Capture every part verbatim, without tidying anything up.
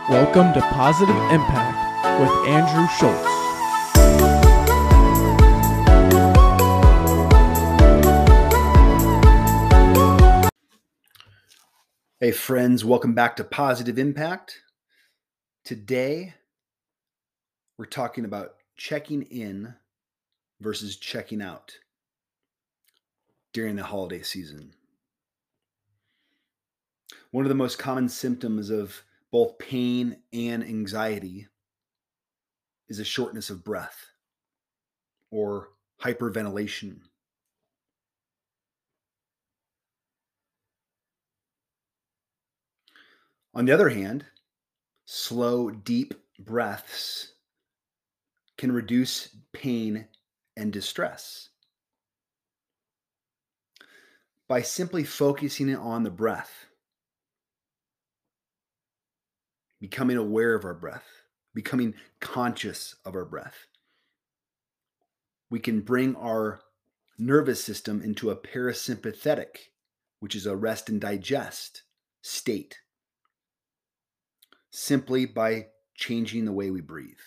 Welcome to Positive Impact with Andrew Schultz. Hey friends, welcome back to Positive Impact. Today, we're talking about checking in versus checking out during the holiday season. One of the most common symptoms of both pain and anxiety is a shortness of breath or hyperventilation. On the other hand, slow, deep breaths can reduce pain and distress. By simply focusing on the breath, becoming aware of our breath, becoming conscious of our breath, we can bring our nervous system into a parasympathetic, which is a rest and digest state, simply by changing the way we breathe.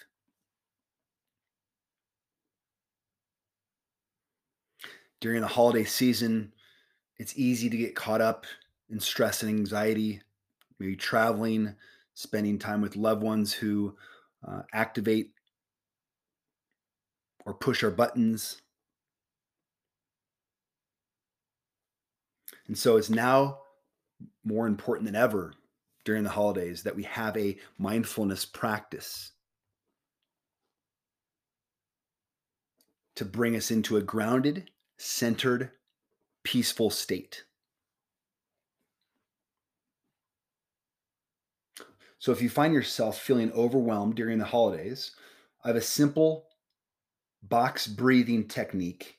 During the holiday season, it's easy to get caught up in stress and anxiety, maybe traveling, spending time with loved ones who uh, activate or push our buttons. And so it's now more important than ever during the holidays that we have a mindfulness practice to bring us into a grounded, centered, peaceful state. So if you find yourself feeling overwhelmed during the holidays, I have a simple box breathing technique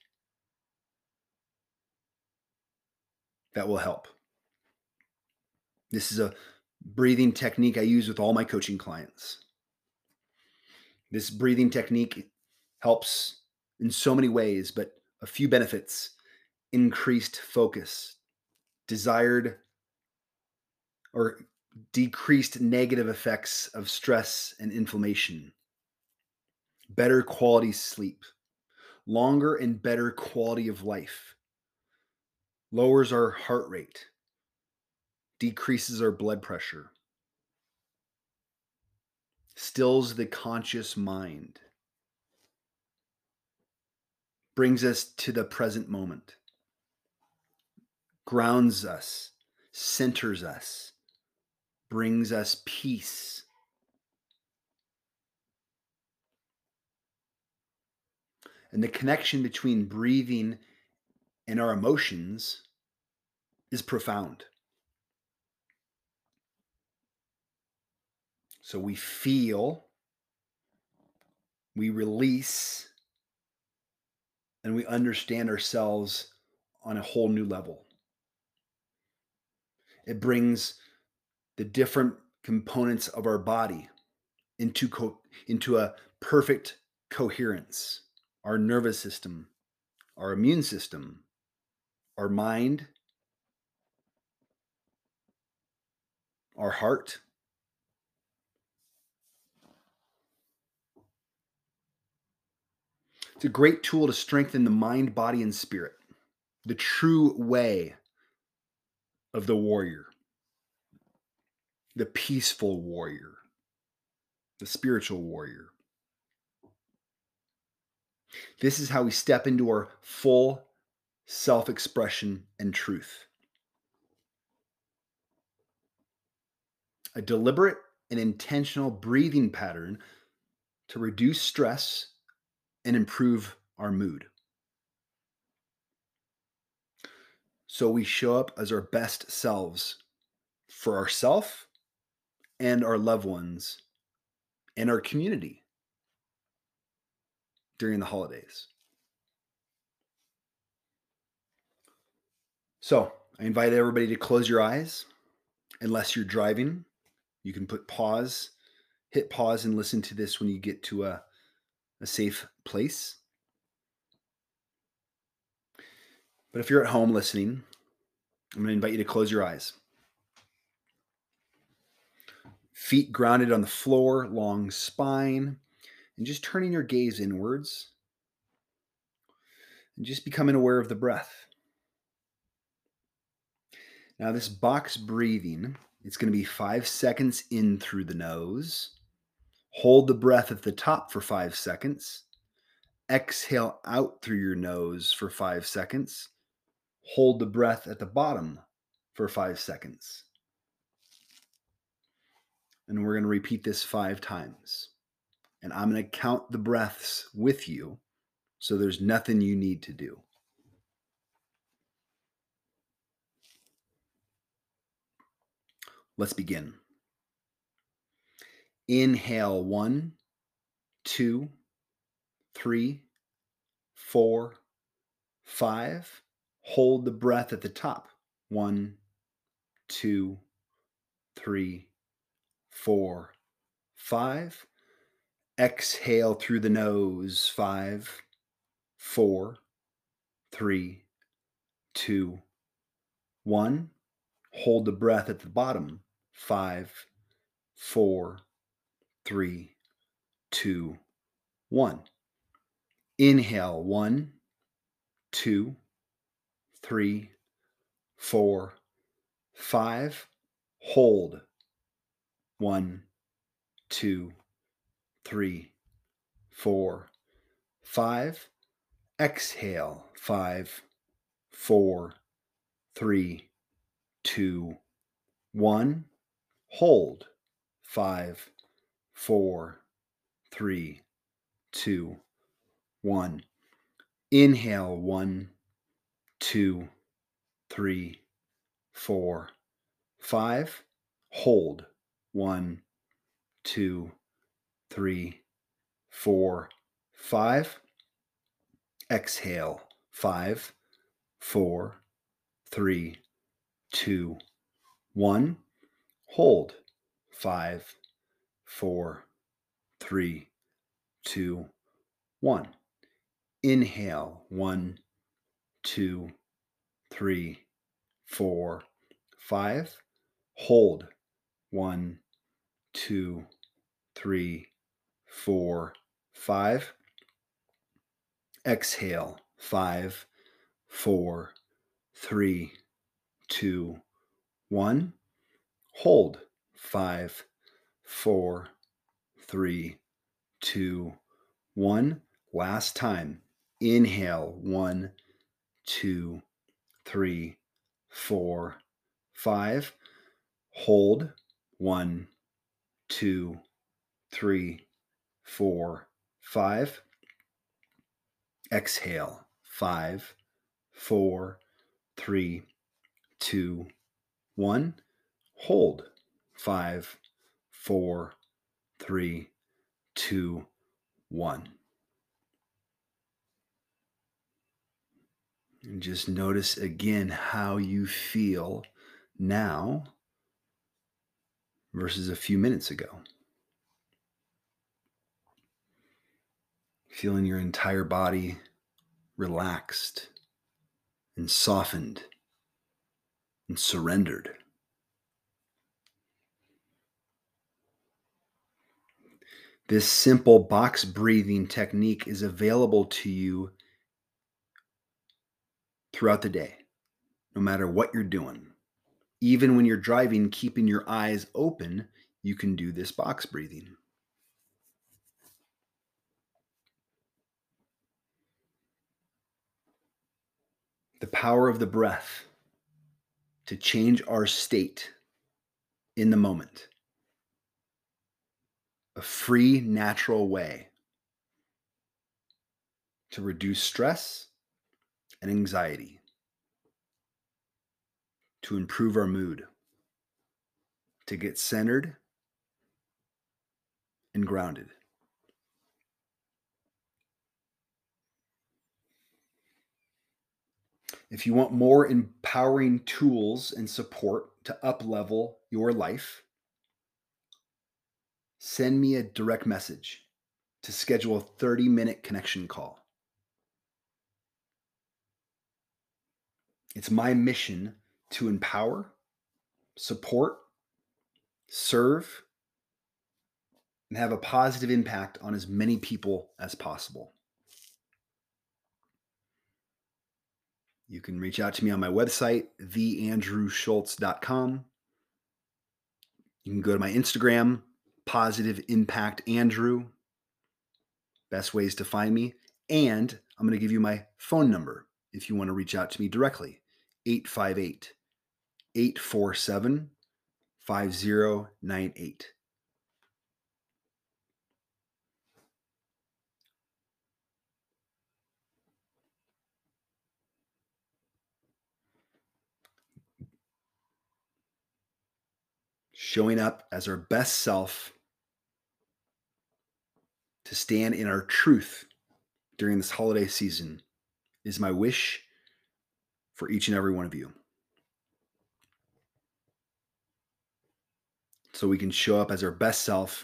that will help. This is a breathing technique I use with all my coaching clients. This breathing technique helps in so many ways, but a few benefits: increased focus, desired or decreased negative effects of stress and inflammation, better quality sleep, longer and better quality of life, lowers our heart rate, decreases our blood pressure, stills the conscious mind, brings us to the present moment, grounds us, centers us, brings us peace. And the connection between breathing and our emotions is profound. So we feel, we release, and we understand ourselves on a whole new level. It brings the different components of our body into, co- into a perfect coherence. Our nervous system, our immune system, our mind, our heart. It's a great tool to strengthen the mind, body, and spirit, the true way of the warrior, the peaceful warrior, the spiritual warrior. This is how we step into our full self-expression and truth. A deliberate and intentional breathing pattern to reduce stress and improve our mood. So we show up as our best selves for ourselves and our loved ones and our community during the holidays. So I invite everybody to close your eyes. Unless you're driving, you can put pause, hit pause and listen to this when you get to a, a safe place. But if you're at home listening, I'm going to invite you to close your eyes. Feet grounded on the floor, long spine, and just turning your gaze inwards and just becoming aware of the breath. Now, this box breathing, it's going to be five seconds in through the nose. Hold the breath at the top for five seconds. Exhale out through your nose for five seconds. Hold the breath at the bottom for five seconds. And we're going to repeat this five times. And I'm going to count the breaths with you, so there's nothing you need to do. Let's begin. Inhale, one, two, three, four, five. Hold the breath at the top. One, two, three, four, five. Exhale through the nose. Five, four, three, two, one. Hold the breath at the bottom. Five, four, three, two, one. Inhale, one, two, three, four, five. Hold. One, two, three, four, five. Exhale. Five, four, three, two, one. Hold. Five, four, three, two, one. Inhale. One, two, three, four, five. Hold. One, two, three, four, five. Exhale. Five, four, three, two, one. Hold. Five, four, three, two, one. Inhale. One, two, three, four, five. Hold. One, two, three, four, five. Exhale. Five, four, three, two, one. Hold. Five, four, three, two, one. Last time. Inhale. One, two, three, four, five. Hold. One, two, three, four, five. Exhale. Five, four, three, two, one. Hold. Five, four, three, two, one. And just notice again how you feel now versus a few minutes ago. Feeling your entire body relaxed and softened and surrendered. This simple box breathing technique is available to you throughout the day, no matter what you're doing. Even when you're driving, keeping your eyes open, you can do this box breathing. The power of the breath to change our state in the moment. A free, natural way to reduce stress and anxiety, to improve our mood, to get centered and grounded. If you want more empowering tools and support to up-level your life, send me a direct message to schedule a thirty-minute connection call. It's my mission to empower, support, serve, and have a positive impact on as many people as possible. You can reach out to me on my website, the andrew schultz dot com. You can go to my Instagram, Positive Impact Andrew. Best ways to find me. And I'm going to give you my phone number if you want to reach out to me directly, eight five eight, eight four seven, five zero nine eight. Showing up as our best self to stand in our truth during this holiday season is my wish for each and every one of you. So we can show up as our best self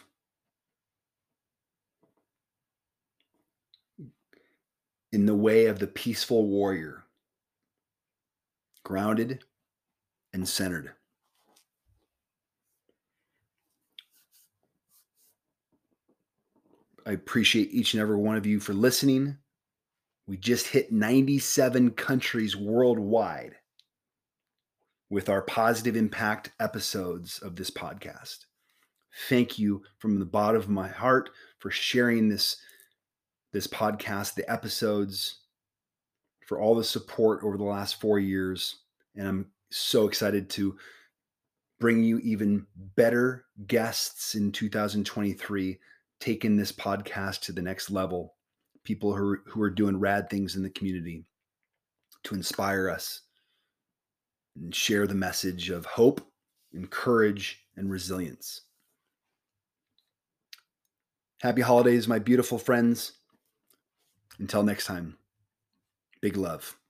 in the way of the peaceful warrior, grounded and centered. I appreciate each and every one of you for listening. We just hit ninety-seven countries worldwide with our positive impact episodes of this podcast. Thank you from the bottom of my heart for sharing this, this podcast, the episodes, for all the support over the last four years. And I'm so excited to bring you even better guests in two thousand twenty-three, taking this podcast to the next level. People who are, who are doing rad things in the community to inspire us and share the message of hope and courage and resilience. Happy holidays, my beautiful friends. Until next time, big love.